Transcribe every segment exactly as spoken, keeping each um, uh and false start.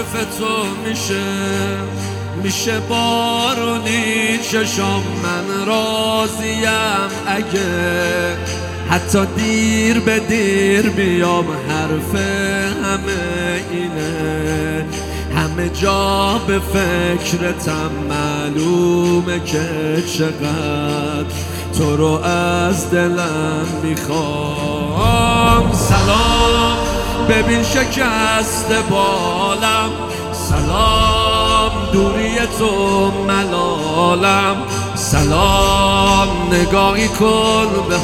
حرف تو میشه میشه بارونی چشام، من راضیم اگه حتی دیر به دیر بیام. حرف همه اینه، همه جا به فکرتم، معلومه که چقدر تو رو از دلم میخوام. سلام ببین شکست بالم، سلام دوری تو ملالم، سلام نگاهی کن به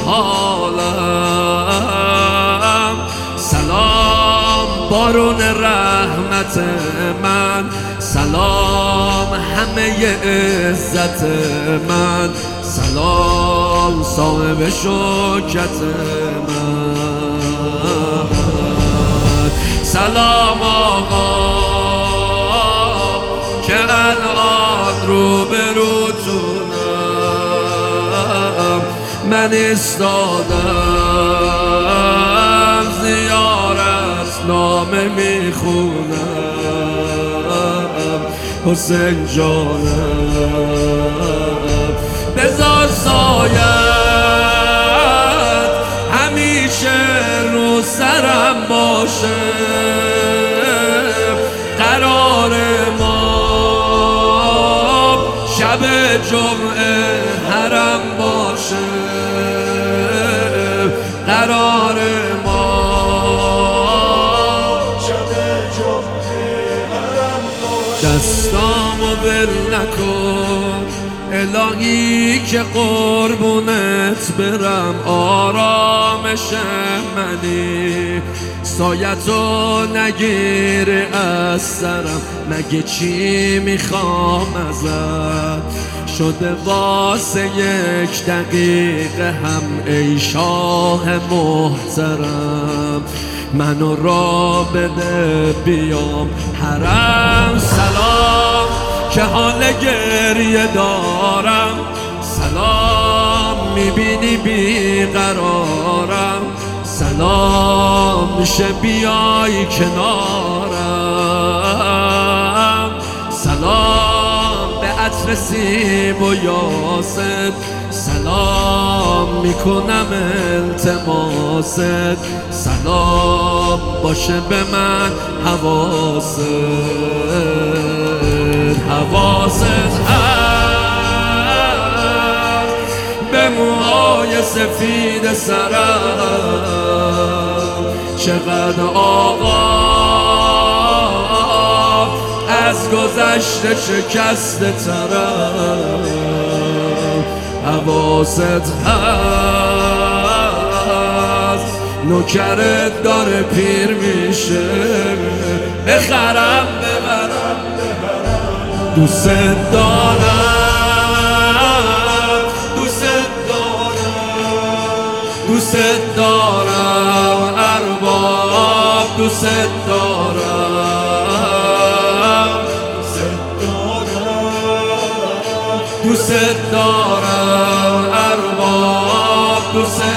حالم، سلام بارون رحمت من، سلام همه عزت من، سلام صاحب شوکت من. سلام آقا که الان رو به روتونم، من استادم زیارت نامه میخونم. حسین جانم بذار سایت همیشه رو سرم باشه، قرار ما شب جمعه حرم باشه، قرار ما شب جمعه حرم باشه. دستامو ول نکن الهی که قربونت برم، آرامش منی، سایتو نگیر از سرم، مگه چی میخوام ازت؟ شده واسه یک دقیقه هم ای شاه محترم، منو را بده بیام حرم. سلام که حال گریه دارم، سلام میبینی بیقرارم، سلام میشه بیای کنارم، سلام به عطر سیب و یاست، سلام میکنم التماست، سلام باشه به من حواست، حواست هست به موهای سفید سرم، چقدر آقا از گذشته شکسته ترم. حواست هست نوکرت داره پیر میشه، بخرم ببرم دوست دارم، دوست دارم، دوست دارم ارباب، دوست دارم، دوست دارم ارباب، دوست